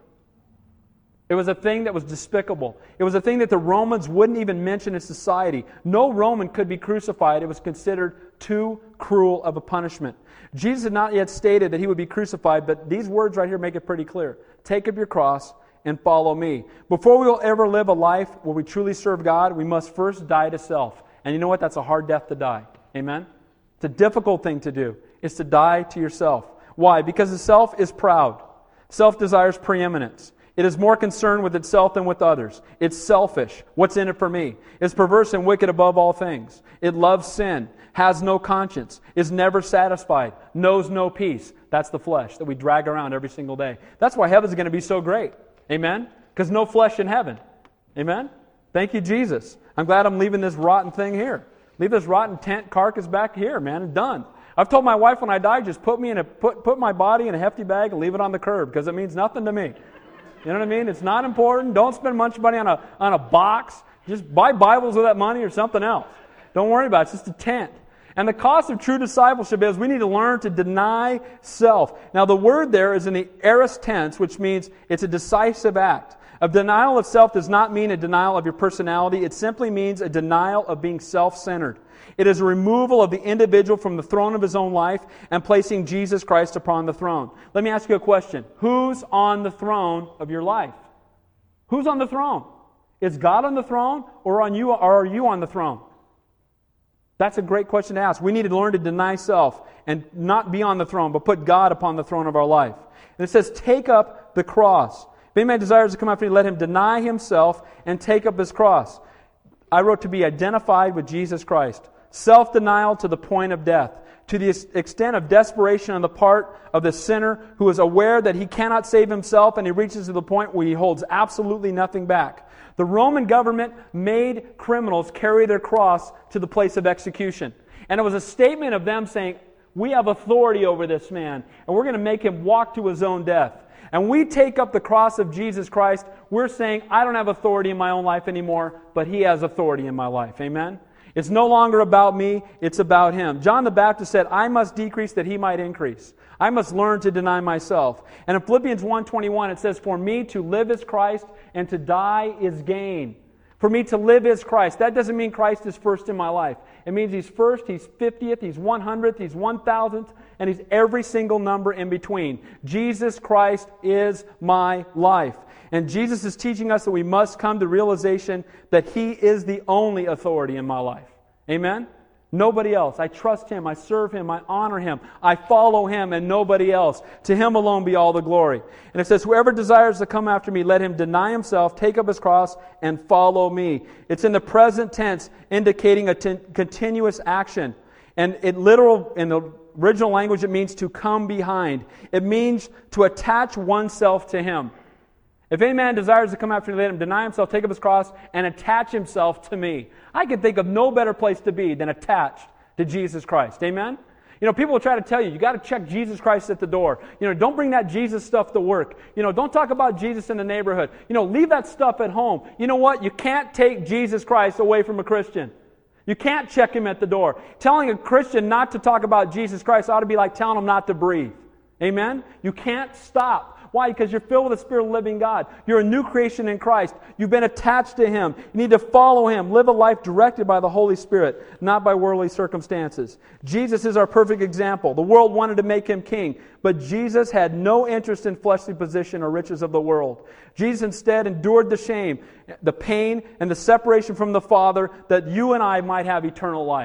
It was a thing that was despicable. It was a thing that the Romans wouldn't even mention in society. No Roman could be crucified. It was considered too cruel of a punishment. Jesus had not yet stated that he would be crucified, but these words right here make it pretty clear. Take up your cross and follow me. Before we will ever live a life where we truly serve God, we must first die to self. And you know what? That's a hard death to die. Amen? It's a difficult thing to do. It's to die to yourself. Why? Because the self is proud. Self desires preeminence. It is more concerned with itself than with others. It's selfish. What's in it for me? It's perverse and wicked above all things. It loves sin, has no conscience, is never satisfied, knows no peace. That's the flesh that we drag around every single day. That's why heaven's going to be so great. Amen? Because no flesh in heaven. Amen? Thank you, Jesus. I'm glad I'm leaving this rotten thing here. Leave this rotten tent carcass back here, man, and done. I've told my wife when I die, just put me in a put put my body in a hefty bag and leave it on the curb because it means nothing to me. You know what I mean? It's not important. Don't spend much money on a on a box. Just buy Bibles with that money or something else. Don't worry about it. It's just a tent. And the cost of true discipleship is we need to learn to deny self. Now the word there is in the aorist tense, which means it's a decisive act. A denial of self does not mean a denial of your personality. It simply means a denial of being self-centered. It is a removal of the individual from the throne of his own life and placing Jesus Christ upon the throne. Let me ask you a question. Who's on the throne of your life? Who's on the throne? Is God on the throne or on you, or are you on the throne? That's a great question to ask. We need to learn to deny self and not be on the throne, but put God upon the throne of our life. And it says, take up the cross. If any man desires to come after me, let him deny himself and take up his cross. I wrote to be identified with Jesus Christ. Self-denial to the point of death. To the extent of desperation on the part of the sinner who is aware that he cannot save himself and he reaches to the point where he holds absolutely nothing back. The Roman government made criminals carry their cross to the place of execution. And it was a statement of them saying, we have authority over this man and we're going to make him walk to his own death. And we take up the cross of Jesus Christ, we're saying, I don't have authority in my own life anymore, but He has authority in my life. Amen? It's no longer about me, it's about Him. John the Baptist said, I must decrease that He might increase. I must learn to deny myself. And in Philippians one twenty-one it says, for me to live is Christ and to die is gain. For me to live is Christ. That doesn't mean Christ is first in my life. It means He's first, He's fiftieth, He's one hundredth, He's one thousandth, and He's every single number in between. Jesus Christ is my life. And Jesus is teaching us that we must come to realization that He is the only authority in my life. Amen? Nobody else. I trust Him. I serve Him. I honor Him. I follow Him and nobody else. To Him alone be all the glory. And it says, whoever desires to come after me, let him deny himself, take up his cross, and follow me. It's in the present tense, indicating a t- continuous action. And it literal, in the original language, it means to come behind. It means to attach oneself to Him. If any man desires to come after me, let him deny himself, take up his cross, and attach himself to me. I can think of no better place to be than attached to Jesus Christ. Amen? You know, people will try to tell you, you got to check Jesus Christ at the door. You know, don't bring that Jesus stuff to work. You know, don't talk about Jesus in the neighborhood. You know, leave that stuff at home. You know what? You can't take Jesus Christ away from a Christian. You can't check Him at the door. Telling a Christian not to talk about Jesus Christ ought to be like telling them not to breathe. Amen? You can't stop. Why? Because you're filled with the Spirit of the living God. You're a new creation in Christ. You've been attached to Him. You need to follow Him. Live a life directed by the Holy Spirit, not by worldly circumstances. Jesus is our perfect example. The world wanted to make Him king, but Jesus had no interest in fleshly position or riches of the world. Jesus instead endured the shame, the pain, and the separation from the Father that you and I might have eternal life.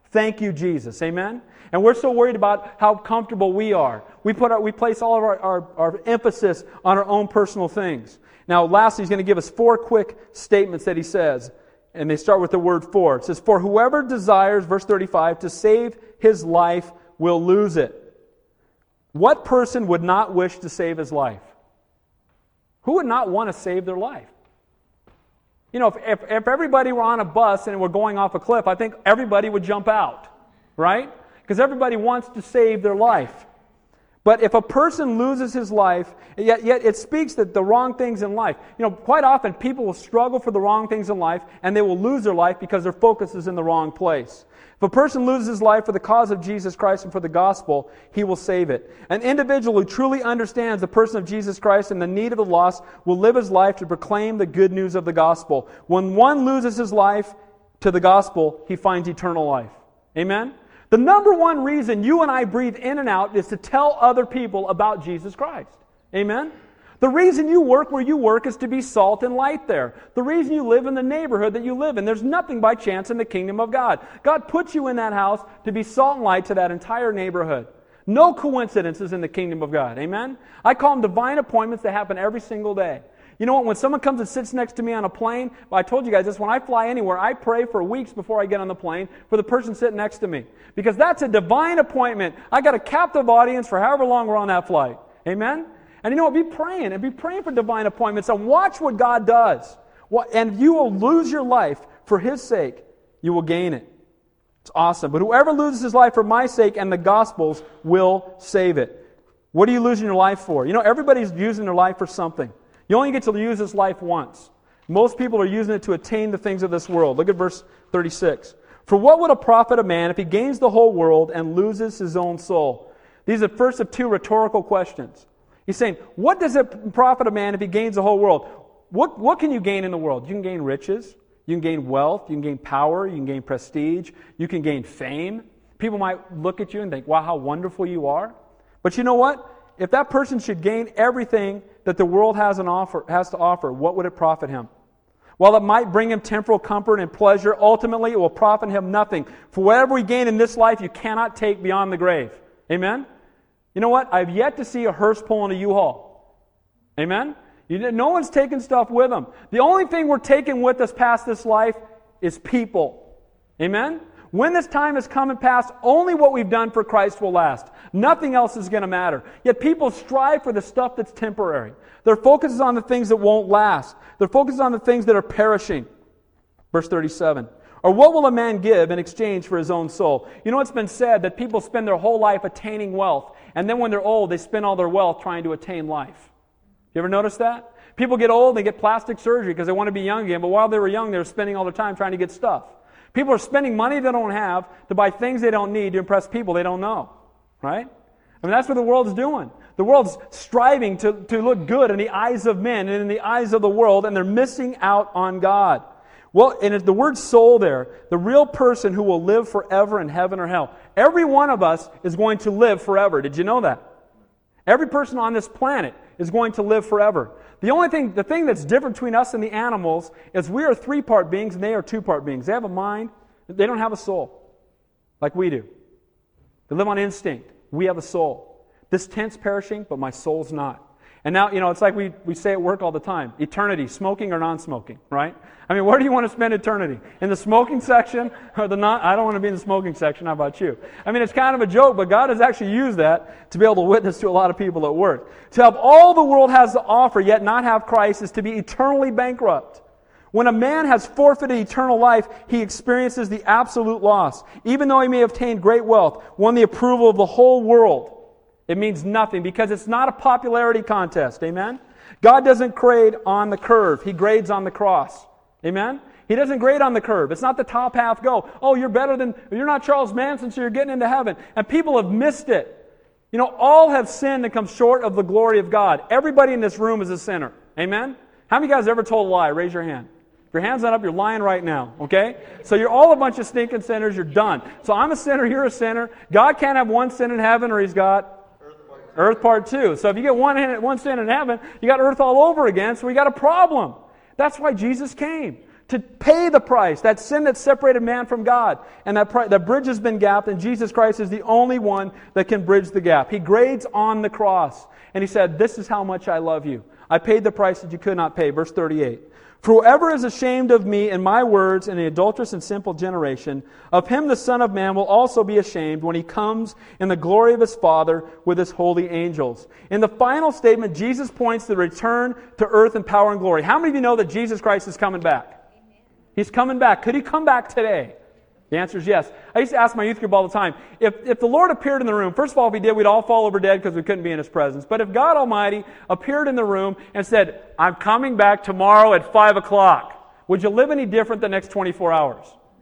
Thank you, Jesus. Amen? And we're so worried about how comfortable we are. We put our, we place all of our, our, our emphasis on our own personal things. Now, lastly, he's going to give us four quick statements that he says. And they start with the word for. It says, for whoever desires, verse thirty-five, to save his life will lose it. What person would not wish to save his life? Who would not want to save their life? You know, if, if, if everybody were on a bus and were going off a cliff, I think everybody would jump out, right? Because everybody wants to save their life. But if a person loses his life, yet, yet it speaks that the wrong things in life. You know, quite often people will struggle for the wrong things in life and they will lose their life because their focus is in the wrong place. If a person loses his life for the cause of Jesus Christ and for the gospel, he will save it. An individual who truly understands the person of Jesus Christ and the need of the lost will live his life to proclaim the good news of the gospel. When one loses his life to the gospel, he finds eternal life. Amen? The number one reason you and I breathe in and out is to tell other people about Jesus Christ. Amen? The reason you work where you work is to be salt and light there. The reason you live in the neighborhood that you live in, there's nothing by chance in the kingdom of God. God put you in that house to be salt and light to that entire neighborhood. No coincidences in the kingdom of God. Amen? I call them divine appointments that happen every single day. You know what? When someone comes and sits next to me on a plane, well, I told you guys this, when I fly anywhere, I pray for weeks before I get on the plane for the person sitting next to me. Because that's a divine appointment. I got a captive audience for however long we're on that flight. Amen? And you know what? Be praying and be praying for divine appointments and watch what God does. And you will lose your life for His sake. You will gain it. It's awesome. But whoever loses his life for my sake and the gospel's will save it. What are you losing your life for? You know, everybody's using their life for something. You only get to use this life once. Most people are using it to attain the things of this world. Look at verse thirty-six. For what would it profit a man if he gains the whole world and loses his own soul? These are the first of two rhetorical questions. He's saying, what does it profit a man if he gains the whole world? What, what can you gain in the world? You can gain riches. You can gain wealth. You can gain power. You can gain prestige. You can gain fame. People might look at you and think, wow, how wonderful you are. But you know what? If that person should gain everything that the world has, an offer, has to offer, what would it profit him? While it might bring him temporal comfort and pleasure, ultimately it will profit him nothing. For whatever we gain in this life, you cannot take beyond the grave. Amen? You know what? I've yet to see a hearse pulling a U-Haul. Amen? You, no one's taking stuff with them. The only thing we're taking with us past this life is people. Amen? When this time has come and passed, only what we've done for Christ will last. Nothing else is going to matter. Yet people strive for the stuff that's temporary. Their focus is on the things that won't last. Their focus is on the things that are perishing. Verse thirty-seven. Or what will a man give in exchange for his own soul? You know, it's been said that people spend their whole life attaining wealth, and then when they're old, they spend all their wealth trying to attain life. You ever notice that? People get old, they get plastic surgery because they want to be young again, but while they were young, they were spending all their time trying to get stuff. People are spending money they don't have to buy things they don't need to impress people they don't know. Right? I mean, that's what the world's doing. The world's striving to, to look good in the eyes of men and in the eyes of the world, and they're missing out on God. Well, and the word soul there, the real person who will live forever in heaven or hell. Every one of us is going to live forever. Did you know that? Every person on this planet is going to live forever. The only thing, the thing that's different between us and the animals is we are three-part beings and they are two-part beings. They have a mind. They don't have a soul like we do. They live on instinct. We have a soul. This tent's perishing, but my soul's not. And now, you know, it's like we, we say at work all the time. Eternity, smoking or non-smoking, right? I mean, where do you want to spend eternity? In the smoking section or the non... I don't want to be in the smoking section. How about you? I mean, it's kind of a joke, but God has actually used that to be able to witness to a lot of people at work. To have all the world has to offer, yet not have Christ, is to be eternally bankrupt. When a man has forfeited eternal life, he experiences the absolute loss. Even though he may have obtained great wealth, won the approval of the whole world, it means nothing because it's not a popularity contest. Amen? God doesn't grade on the curve. He grades on the cross. Amen? He doesn't grade on the curve. It's not the top half go. Oh, you're better than, you're not Charles Manson, so you're getting into heaven. And people have missed it. You know, all have sinned and come short of the glory of God. Everybody in this room is a sinner. Amen? How many guys ever told a lie? Raise your hand. If your hand's not up, you're lying right now. Okay? So you're all a bunch of stinking sinners. You're done. So I'm a sinner, you're a sinner. God can't have one sin in heaven or He's got Earth part two. So if you get one, one sin in heaven, you got earth all over again, so we got a problem. That's why Jesus came. to pay the price, that sin that separated man from God. And that, pri- that bridge has been gapped, and Jesus Christ is the only one that can bridge the gap. He grades on the cross, and He said, this is how much I love you. I paid the price that you could not pay. Verse thirty-eight. For whoever is ashamed of me and my words in the adulterous and sinful generation, of him the Son of Man will also be ashamed when He comes in the glory of His Father with His holy angels. In the final statement, Jesus points to the return to earth in power and glory. How many of you know that Jesus Christ is coming back? Amen. He's coming back. Could He come back today? The answer is yes. I used to ask my youth group all the time, if, if the Lord appeared in the room, first of all, if He did, we'd all fall over dead because we couldn't be in His presence. But if God Almighty appeared in the room and said, I'm coming back tomorrow at five o'clock, would you live any different the next twenty-four hours?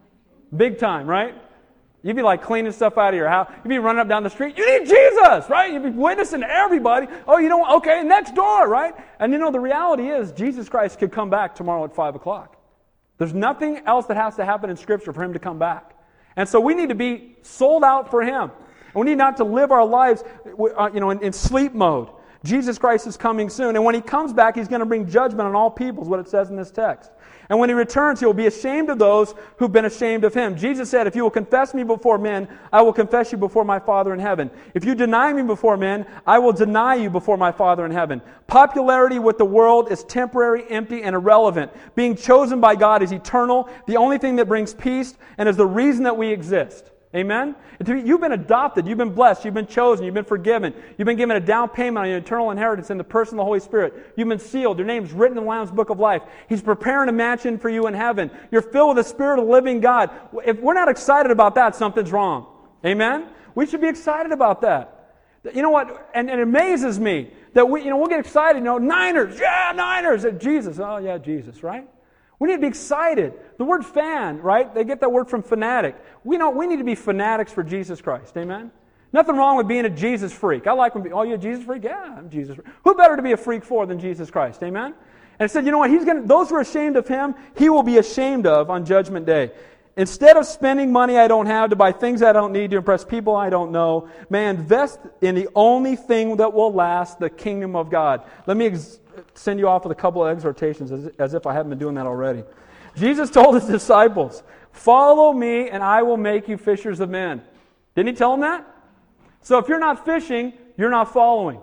Big time, right? You'd be like cleaning stuff out of your house. You'd be running up down the street. You need Jesus, right? You'd be witnessing to everybody. Oh, you know, okay, next door, right? And you know, the reality is Jesus Christ could come back tomorrow at five o'clock. There's nothing else that has to happen in Scripture for Him to come back. And so we need to be sold out for Him. And we need not to live our lives you know, in, in sleep mode. Jesus Christ is coming soon. And when He comes back, He's going to bring judgment on all peoples, what it says in this text. And when He returns, He will be ashamed of those who've been ashamed of Him. Jesus said, if you will confess Me before men, I will confess you before My Father in heaven. If you deny Me before men, I will deny you before My Father in heaven. Popularity with the world is temporary, empty, and irrelevant. Being chosen by God is eternal, the only thing that brings peace, and is the reason that we exist. Amen? You've been adopted, you've been blessed, you've been chosen, you've been forgiven, you've been given a down payment on your eternal inheritance in the person of the Holy Spirit. You've been sealed, your name's written in the Lamb's Book of Life. He's preparing a mansion for you in heaven. You're filled with the Spirit of the living God. If we're not excited about that, something's wrong. Amen? We should be excited about that. You know what? And, and it amazes me that we, you know, we'll get excited, you know, Niners, yeah, Niners, Jesus, oh yeah, Jesus, right? We need to be excited. The word fan, right? They get that word from fanatic. We know we need to be fanatics for Jesus Christ. Amen? Nothing wrong with being a Jesus freak. I like when people, oh, you're a Jesus freak? Yeah, I'm Jesus freak. Who better to be a freak for than Jesus Christ? Amen? And it said, you know what? He's going to, those who are ashamed of Him, He will be ashamed of on Judgment Day. Instead of spending money I don't have to buy things I don't need to impress people I don't know, may I invest in the only thing that will last, the kingdom of God. Let me ex- send you off with a couple of exhortations as, as if I haven't been doing that already. Jesus told His disciples, follow Me and I will make you fishers of men. Didn't He tell them that? So if you're not fishing, you're not following.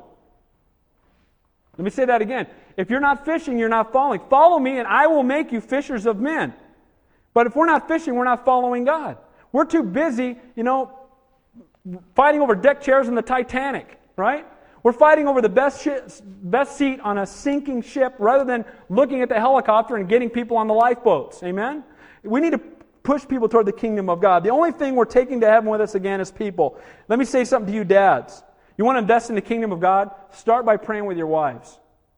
Let me say that again. If you're not fishing, you're not following. Follow Me and I will make you fishers of men. But if we're not fishing, we're not following God. We're too busy, you know, fighting over deck chairs in the Titanic, right? We're fighting over the best sh- best seat on a sinking ship rather than looking at the helicopter and getting people on the lifeboats. Amen? We need to push people toward the kingdom of God. The only thing we're taking to heaven with us again is people. Let me say something to you dads. You want to invest in the kingdom of God? Start by praying with your wives.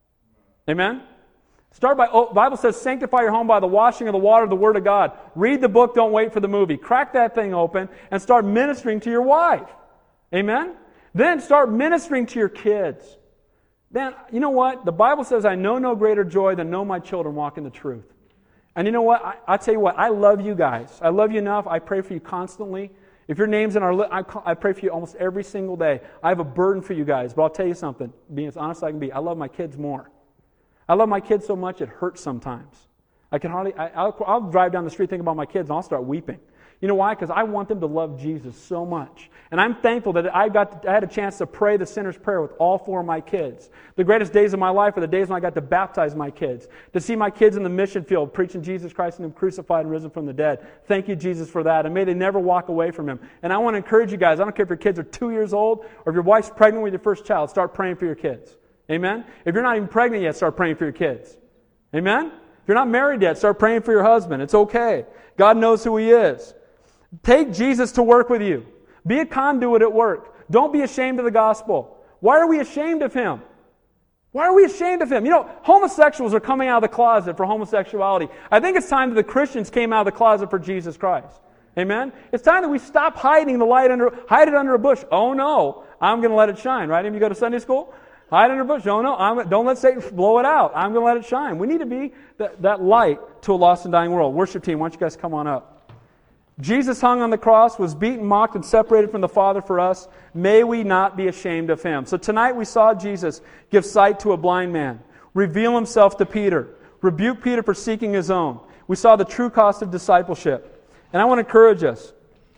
Amen? Start by, oh, the Bible says, sanctify your home by the washing of the water of the Word of God. Read the book, don't wait for the movie. Crack that thing open and start ministering to your wife. Amen? Then start ministering to your kids. Then, you know what? The Bible says, I know no greater joy than know my children walk in the truth. And you know what? I, I tell you what, I love you guys. I love you enough. I pray for you constantly. If your name's in our list, I, I pray for you almost every single day. I have a burden for you guys. But I'll tell you something, being as honest as I can be, I love my kids more. I love my kids so much it hurts sometimes. I can hardly. I, I'll, I'll drive down the street thinking about my kids and I'll start weeping. You know why? Because I want them to love Jesus so much, and I'm thankful that I got. To, I had a chance to pray the sinner's prayer with all four of my kids. The greatest days of my life are the days when I got to baptize my kids, to see my kids in the mission field preaching Jesus Christ and Him crucified and risen from the dead. Thank you, Jesus, for that, and may they never walk away from Him. And I want to encourage you guys. I don't care if your kids are two years old or if your wife's pregnant with your first child. Start praying for your kids. Amen? If you're not even pregnant yet, start praying for your kids. Amen? If you're not married yet, start praying for your husband. It's okay. God knows who He is. Take Jesus to work with you. Be a conduit at work. Don't be ashamed of the gospel. Why are we ashamed of Him? Why are we ashamed of Him? You know, homosexuals are coming out of the closet for homosexuality. I think it's time that the Christians came out of the closet for Jesus Christ. Amen? It's time that we stop hiding the light under, hide it under a bush. Oh no, I'm going to let it shine, right? If you go to Sunday school, hide under a bush. Oh no, I'm, don't let Satan blow it out. I'm going to let it shine. We need to be that, that light to a lost and dying world. Worship team, why don't you guys come on up? Jesus hung on the cross, was beaten, mocked, and separated from the Father for us. May we not be ashamed of Him. So tonight we saw Jesus give sight to a blind man, reveal Himself to Peter, rebuke Peter for seeking his own. We saw the true cost of discipleship. And I want to encourage us.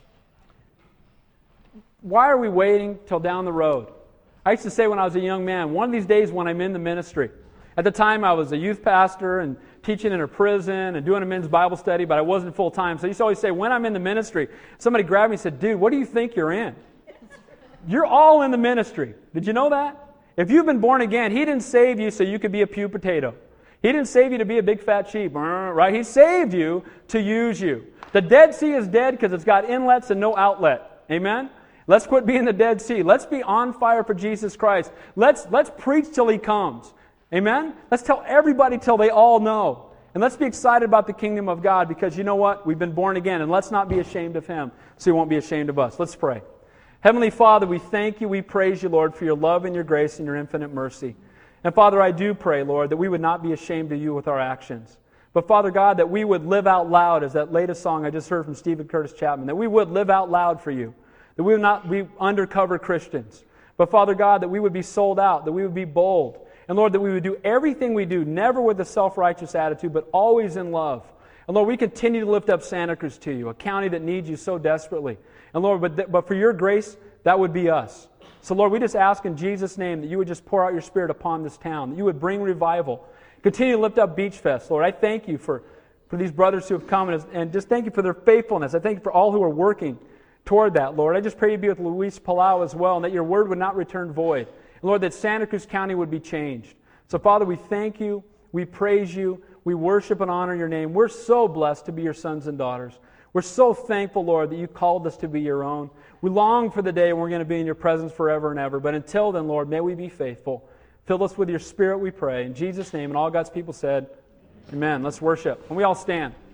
Why are we waiting till down the road? I used to say when I was a young man, one of these days when I'm in the ministry. At the time I was a youth pastor and teaching in a prison and doing a men's Bible study, but I wasn't full time. So I used to always say, when I'm in the ministry, somebody grabbed me and said, dude, what do you think you're in? You're all in the ministry. Did you know that? If you've been born again, He didn't save you so you could be a pew potato. He didn't save you to be a big fat sheep, right? He saved you to use you. The Dead Sea is dead because it's got inlets and no outlet. Amen? Let's quit being the Dead Sea. Let's be on fire for Jesus Christ. Let's, let's preach till He comes. Amen? Let's tell everybody till they all know. And let's be excited about the kingdom of God because you know what? We've been born again. And let's not be ashamed of Him so He won't be ashamed of us. Let's pray. Heavenly Father, we thank You, we praise You, Lord, for Your love and Your grace and Your infinite mercy. And Father, I do pray, Lord, that we would not be ashamed of You with our actions. But Father God, that we would live out loud, as that latest song I just heard from Stephen Curtis Chapman, that we would live out loud for You. That we would not be undercover Christians. But Father God, that we would be sold out, that we would be bold. And Lord, that we would do everything we do, never with a self-righteous attitude, but always in love. And Lord, we continue to lift up Santa Cruz to You, a county that needs You so desperately. And Lord, but, th- but for Your grace, that would be us. So Lord, we just ask in Jesus' name that You would just pour out Your Spirit upon this town, that You would bring revival. Continue to lift up Beach Fest. Lord, I thank You for, for these brothers who have come, and, and just thank You for their faithfulness. I thank You for all who are working toward that, Lord. I just pray You be with Luis Palau as well, and that Your word would not return void. And Lord, that Santa Cruz County would be changed. So Father, we thank You, we praise You, we worship and honor Your name. We're so blessed to be Your sons and daughters. We're so thankful, Lord, that You called us to be Your own. We long for the day when we're going to be in Your presence forever and ever. But until then, Lord, may we be faithful. Fill us with Your Spirit, we pray. In Jesus' name, and all God's people said, Amen. Let's worship. And we all stand.